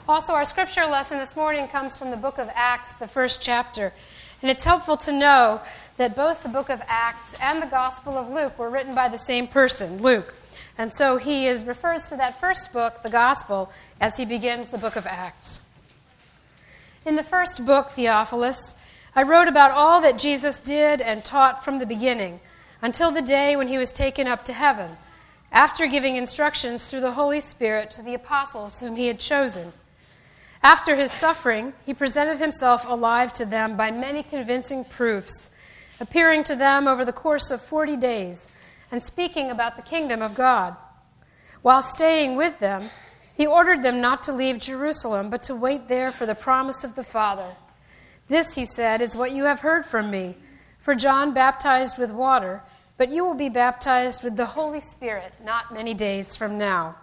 Also, our scripture lesson this morning comes from the book of Acts, the first chapter. And it's helpful to know that both the book of Acts and the Gospel of Luke were written by the same person, Luke. And so he refers to that first book, the Gospel, as he begins the book of Acts. In the first book, Theophilus, I wrote about all that Jesus did and taught from the beginning, until the day when he was taken up to heaven, after giving instructions through the Holy Spirit to the apostles whom he had chosen. After his suffering, he presented himself alive to them by many convincing proofs, appearing to them over the course of 40 days and speaking about the kingdom of God. While staying with them, he ordered them not to leave Jerusalem, but to wait there for the promise of the Father. This, he said, is what you have heard from me. For John baptized with water, but you will be baptized with the Holy Spirit not many days from now.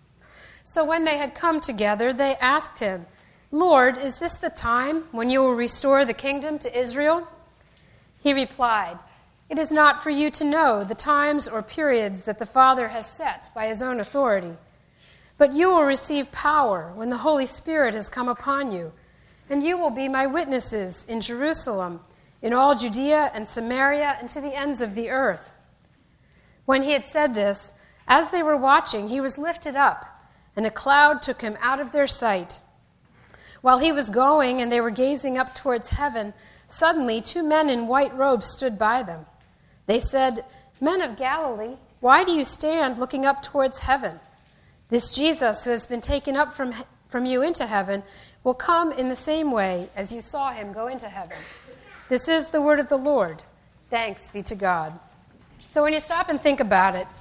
So when they had come together, they asked him, Lord, is this the time when you will restore the kingdom to Israel? He replied, It is not for you to know the times or periods that the Father has set by his own authority. But you will receive power when the Holy Spirit has come upon you, and you will be my witnesses in Jerusalem, in all Judea and Samaria, and to the ends of the earth. When he had said this, as they were watching, he was lifted up, and a cloud took him out of their sight. While he was going and they were gazing up towards heaven, suddenly 2 men in white robes stood by them. They said, Men of Galilee, why do you stand looking up towards heaven? This Jesus who has been taken up from you into heaven will come in the same way as you saw him go into heaven. This is the word of the Lord. Thanks be to God. So when you stop and think about it,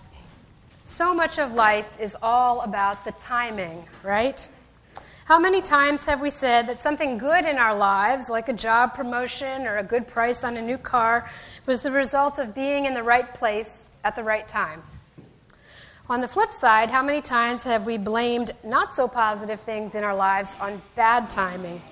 so much of life is all about the timing, right? How many times have we said that something good in our lives, like a job promotion or a good price on a new car, was the result of being in the right place at the right time? On the flip side, how many times have we blamed not so positive things in our lives on bad timing?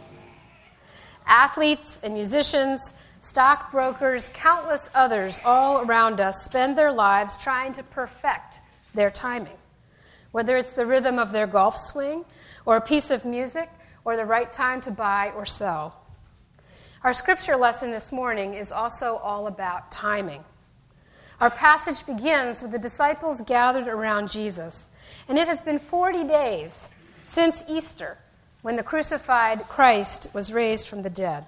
Athletes and musicians, stockbrokers, countless others all around us spend their lives trying to perfect their timing, whether it's the rhythm of their golf swing or a piece of music or the right time to buy or sell. Our scripture lesson this morning is also all about timing. Our passage begins with the disciples gathered around Jesus, and it has been 40 days since Easter, when the crucified Christ was raised from the dead.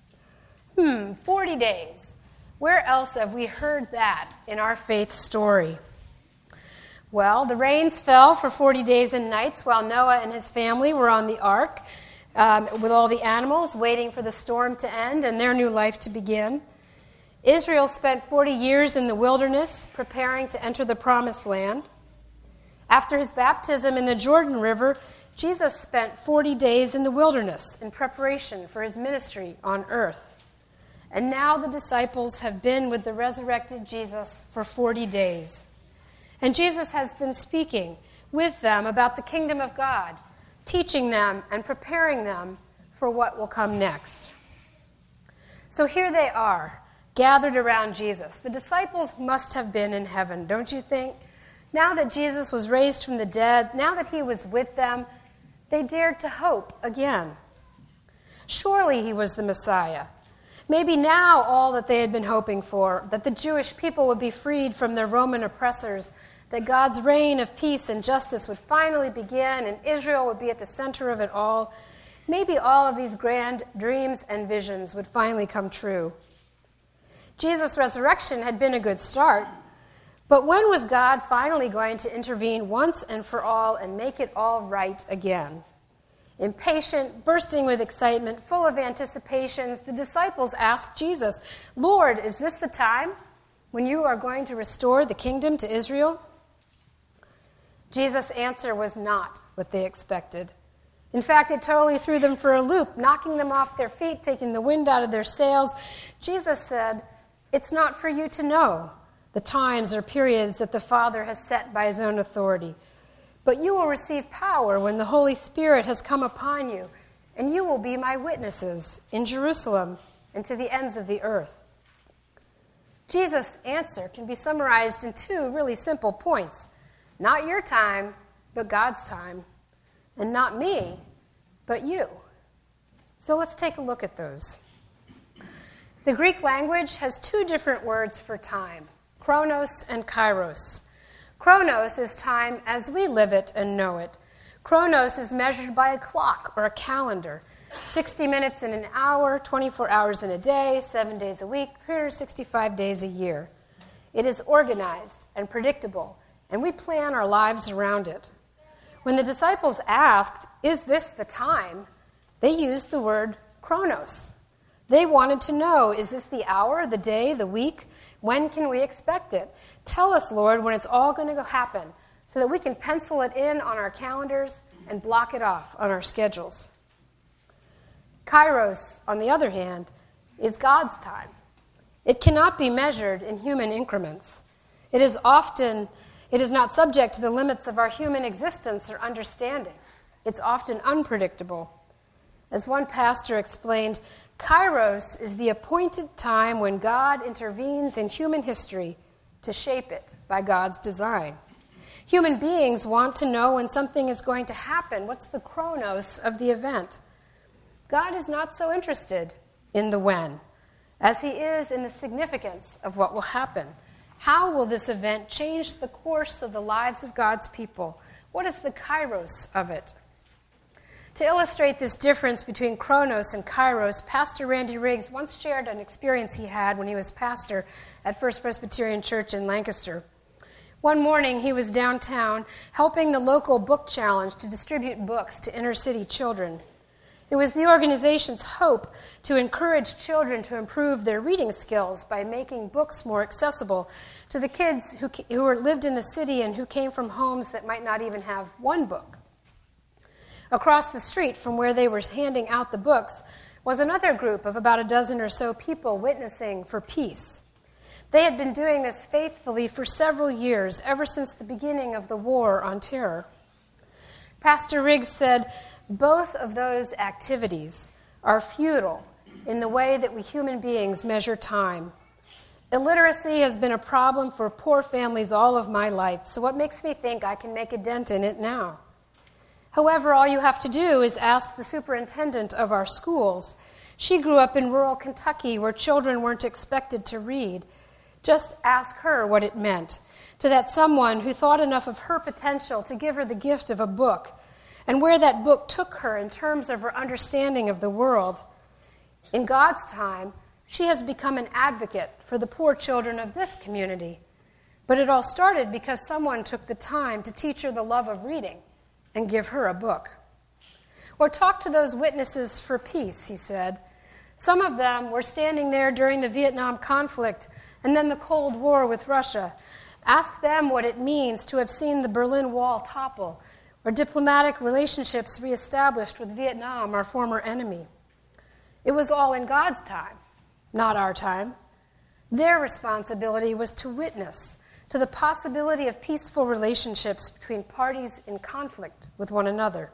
40 days. Where else have we heard that in our faith story? Well, the rains fell for 40 days and nights while Noah and his family were on the ark with all the animals waiting for the storm to end and their new life to begin. Israel spent 40 years in the wilderness preparing to enter the promised land. After his baptism in the Jordan River, Jesus spent 40 days in the wilderness in preparation for his ministry on earth. And now the disciples have been with the resurrected Jesus for 40 days. And Jesus has been speaking with them about the kingdom of God, teaching them and preparing them for what will come next. So here they are, gathered around Jesus. The disciples must have been in heaven, don't you think? Now that Jesus was raised from the dead, now that he was with them, they dared to hope again. Surely he was the Messiah. Maybe now all that they had been hoping for, that the Jewish people would be freed from their Roman oppressors, that God's reign of peace and justice would finally begin, and Israel would be at the center of it all. Maybe all of these grand dreams and visions would finally come true. Jesus' resurrection had been a good start, but when was God finally going to intervene once and for all and make it all right again? Impatient, bursting with excitement, full of anticipations, the disciples asked Jesus, Lord, is this the time when you are going to restore the kingdom to Israel? Jesus' answer was not what they expected. In fact, it totally threw them for a loop, knocking them off their feet, taking the wind out of their sails. Jesus said, It's not for you to know the times or periods that the Father has set by his own authority. But you will receive power when the Holy Spirit has come upon you, and you will be my witnesses in Jerusalem and to the ends of the earth. Jesus' answer can be summarized in 2 really simple points. Not your time, but God's time. And not me, but you. So let's take a look at those. The Greek language has two different words for time, chronos and kairos. Chronos is time as we live it and know it. Chronos is measured by a clock or a calendar, 60 minutes in an hour, 24 hours in a day, 7 days a week, 365 days a year. It is organized and predictable, and we plan our lives around it. When the disciples asked, "Is this the time?" they used the word chronos. They wanted to know, is this the hour, the day, the week? When can we expect it? Tell us, Lord, when it's all going to happen so that we can pencil it in on our calendars and block it off on our schedules. Kairos, on the other hand, is God's time. It cannot be measured in human increments. It is not subject to the limits of our human existence or understanding. It's often unpredictable. As one pastor explained, Kairos is the appointed time when God intervenes in human history to shape it by God's design. Human beings want to know when something is going to happen. What's the chronos of the event? God is not so interested in the when, as he is in the significance of what will happen. How will this event change the course of the lives of God's people? What is the kairos of it? To illustrate this difference between chronos and kairos, Pastor Randy Riggs once shared an experience he had when he was pastor at First Presbyterian Church in Lancaster. One morning, he was downtown helping the local book challenge to distribute books to inner-city children. It was the organization's hope to encourage children to improve their reading skills by making books more accessible to the kids who lived in the city and who came from homes that might not even have one book. Across the street from where they were handing out the books was another group of about a dozen or so people witnessing for peace. They had been doing this faithfully for several years, ever since the beginning of the war on terror. Pastor Riggs said, both of those activities are futile in the way that we human beings measure time. Illiteracy has been a problem for poor families all of my life, so what makes me think I can make a dent in it now? However, all you have to do is ask the superintendent of our schools. She grew up in rural Kentucky where children weren't expected to read. Just ask her what it meant to that someone who thought enough of her potential to give her the gift of a book, and where that book took her in terms of her understanding of the world. In God's time, she has become an advocate for the poor children of this community. But it all started because someone took the time to teach her the love of reading and give her a book. Or talk to those witnesses for peace, he said. Some of them were standing there during the Vietnam conflict and then the Cold War with Russia. Ask them what it means to have seen the Berlin Wall topple or diplomatic relationships reestablished with Vietnam, our former enemy. It was all in God's time, not our time. Their responsibility was to witness to the possibility of peaceful relationships between parties in conflict with one another.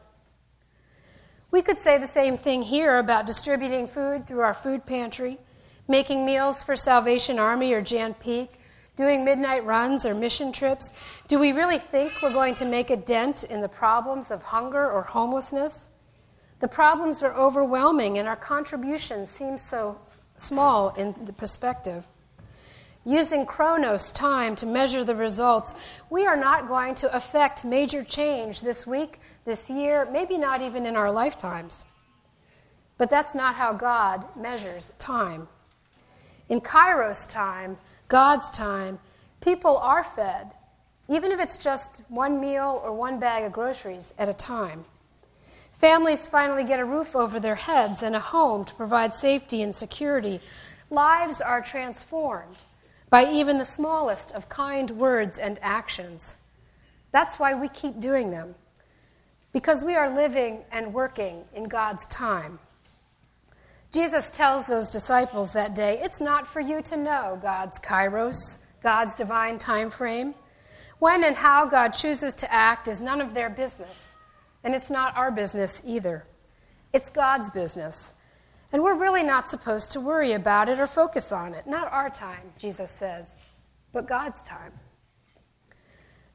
We could say the same thing here about distributing food through our food pantry, making meals for Salvation Army or Jan Peak, doing midnight runs or mission trips. Do we really think we're going to make a dent in the problems of hunger or homelessness? The problems are overwhelming, and our contributions seem so small in the perspective. Using chronos, time, to measure the results, we are not going to affect major change this week, this year, maybe not even in our lifetimes. But that's not how God measures time. In Kairos time, God's time, people are fed, even if it's just one meal or one bag of groceries at a time. Families finally get a roof over their heads and a home to provide safety and security. Lives are transformed by even the smallest of kind words and actions. That's why we keep doing them, because we are living and working in God's time. Jesus tells those disciples that day, it's not for you to know God's kairos, God's divine time frame. When and how God chooses to act is none of their business, and it's not our business either. It's God's business. And we're really not supposed to worry about it or focus on it. Not our time, Jesus says, but God's time.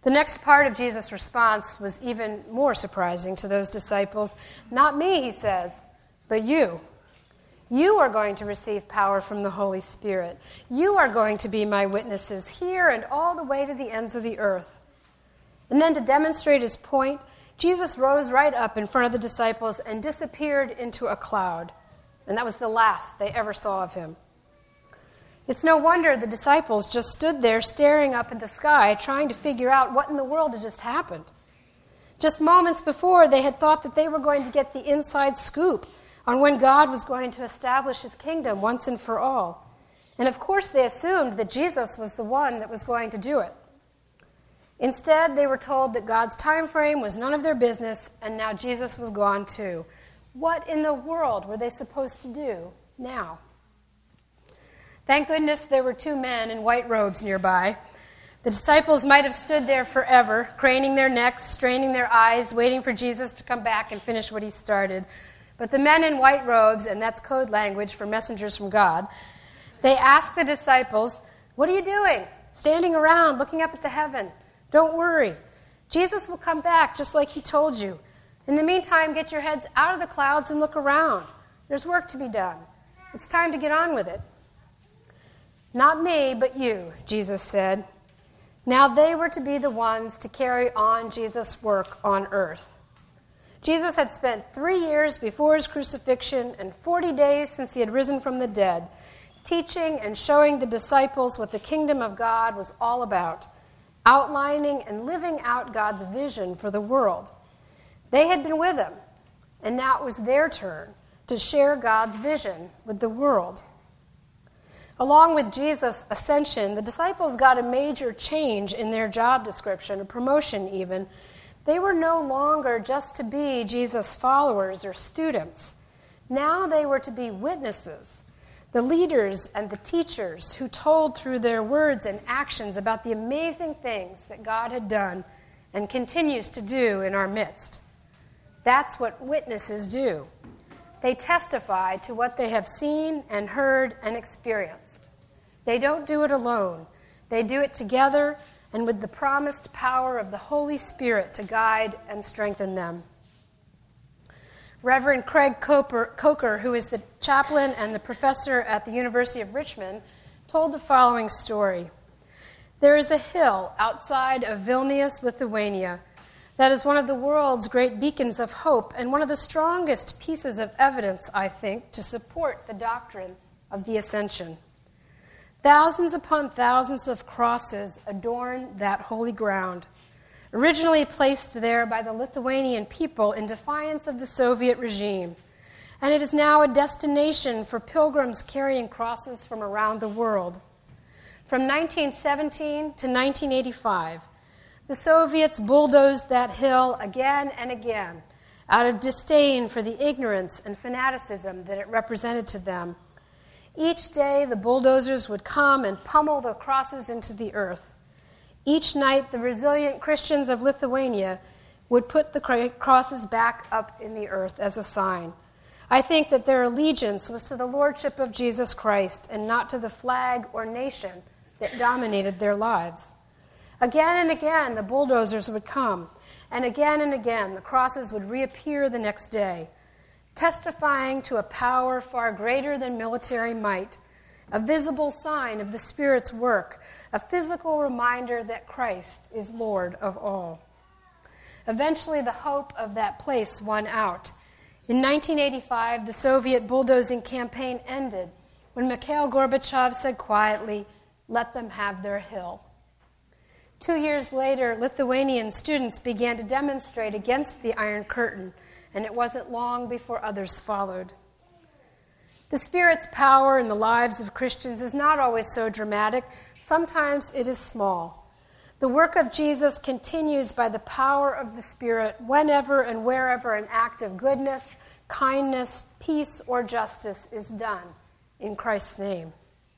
The next part of Jesus' response was even more surprising to those disciples. "Not me," he says, "but you. You are going to receive power from the Holy Spirit. You are going to be my witnesses here and all the way to the ends of the earth." And then to demonstrate his point, Jesus rose right up in front of the disciples and disappeared into a cloud. And that was the last they ever saw of him. It's no wonder the disciples just stood there staring up at the sky, trying to figure out what in the world had just happened. Just moments before, they had thought that they were going to get the inside scoop on when God was going to establish his kingdom once and for all. And of course they assumed that Jesus was the one that was going to do it. Instead, they were told that God's time frame was none of their business, and now Jesus was gone too. What in the world were they supposed to do now? Thank goodness there were 2 men in white robes nearby. The disciples might have stood there forever, craning their necks, straining their eyes, waiting for Jesus to come back and finish what he started. But the men in white robes, and that's code language for messengers from God, they asked the disciples, "What are you doing? Standing around, looking up at the heaven? Don't worry. Jesus will come back just like he told you. In the meantime, get your heads out of the clouds and look around. There's work to be done. It's time to get on with it." "Not me, but you," Jesus said. Now they were to be the ones to carry on Jesus' work on earth. Jesus had spent 3 years before his crucifixion and 40 days since he had risen from the dead, teaching and showing the disciples what the kingdom of God was all about, outlining and living out God's vision for the world. They had been with him, and now it was their turn to share God's vision with the world. Along with Jesus' ascension, the disciples got a major change in their job description, a promotion even. They were no longer just to be Jesus' followers or students. Now they were to be witnesses, the leaders and the teachers who told through their words and actions about the amazing things that God had done and continues to do in our midst. That's what witnesses do. They testify to what they have seen and heard and experienced. They don't do it alone. They do it together and with the promised power of the Holy Spirit to guide and strengthen them. Reverend Craig Coker, who is the chaplain and the professor at the University of Richmond, told the following story. There is a hill outside of Vilnius, Lithuania, that is one of the world's great beacons of hope and one of the strongest pieces of evidence, I think, to support the doctrine of the ascension. Thousands upon thousands of crosses adorn that holy ground, originally placed there by the Lithuanian people in defiance of the Soviet regime, and it is now a destination for pilgrims carrying crosses from around the world. From 1917 to 1985, the Soviets bulldozed that hill again and again out of disdain for the ignorance and fanaticism that it represented to them. Each day, the bulldozers would come and pummel the crosses into the earth. Each night, the resilient Christians of Lithuania would put the crosses back up in the earth as a sign. I think that their allegiance was to the lordship of Jesus Christ and not to the flag or nation that dominated their lives. Again and again, the bulldozers would come, and again, the crosses would reappear the next day, testifying to a power far greater than military might, a visible sign of the Spirit's work, a physical reminder that Christ is Lord of all. Eventually, the hope of that place won out. In 1985, the Soviet bulldozing campaign ended when Mikhail Gorbachev said quietly, "Let them have their hill." 2 years later, Lithuanian students began to demonstrate against the Iron Curtain, and it wasn't long before others followed. The Spirit's power in the lives of Christians is not always so dramatic. Sometimes it is small. The work of Jesus continues by the power of the Spirit whenever and wherever an act of goodness, kindness, peace, or justice is done in Christ's name.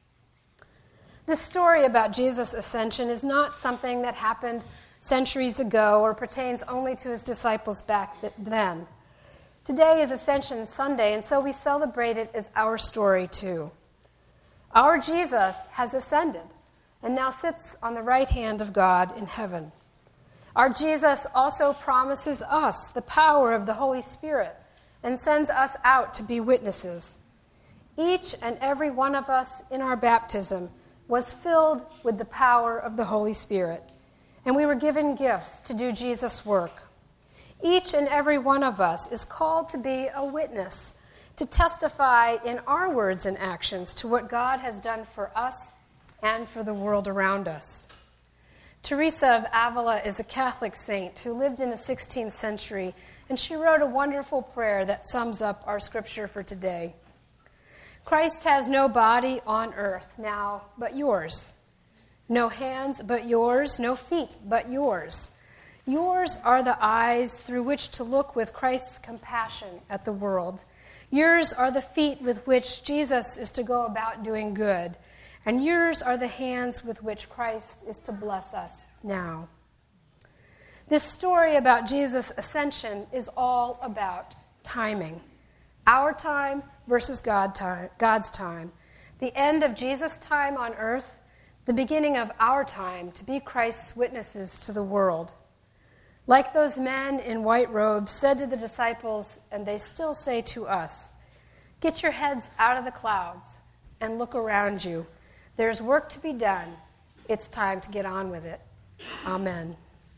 This story about Jesus' ascension is not something that happened centuries ago or pertains only to his disciples back then. Today is Ascension Sunday, and so we celebrate it as our story too. Our Jesus has ascended and now sits on the right hand of God in heaven. Our Jesus also promises us the power of the Holy Spirit and sends us out to be witnesses. Each and every one of us in our baptism was filled with the power of the Holy Spirit, and we were given gifts to do Jesus' work. Each and every one of us is called to be a witness, to testify in our words and actions to what God has done for us and for the world around us. Teresa of Avila is a Catholic saint who lived in the 16th century, and she wrote a wonderful prayer that sums up our scripture for today. Christ has no body on earth now but yours, no hands but yours, no feet but yours. Yours are the eyes through which to look with Christ's compassion at the world. Yours are the feet with which Jesus is to go about doing good. And yours are the hands with which Christ is to bless us now. This story about Jesus' ascension is all about timing. Our time versus God's time. The end of Jesus' time on earth, the beginning of our time to be Christ's witnesses to the world. Like those men in white robes said to the disciples, and they still say to us, "Get your heads out of the clouds and look around you. There's work to be done. It's time to get on with it." Amen.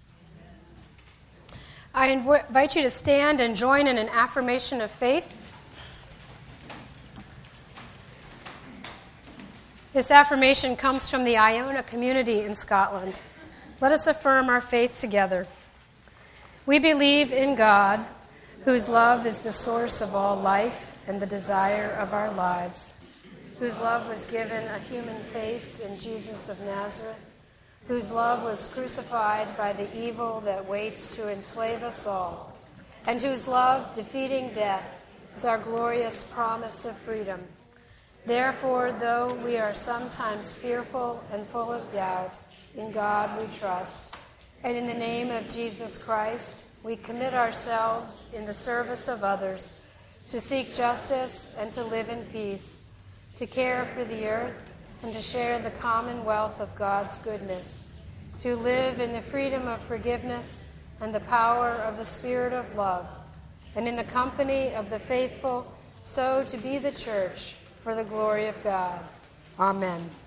I invite you to stand and join in an affirmation of faith. This affirmation comes from the Iona community in Scotland. Let us affirm our faith together. We believe in God, whose love is the source of all life and the desire of our lives, whose love was given a human face in Jesus of Nazareth, whose love was crucified by the evil that waits to enslave us all, and whose love, defeating death, is our glorious promise of freedom. Therefore, though we are sometimes fearful and full of doubt, in God we trust, and in the name of Jesus Christ, we commit ourselves in the service of others, to seek justice and to live in peace, to care for the earth, and to share the commonwealth of God's goodness, to live in the freedom of forgiveness and the power of the Spirit of love, and in the company of the faithful, so to be the church for the glory of God. Amen.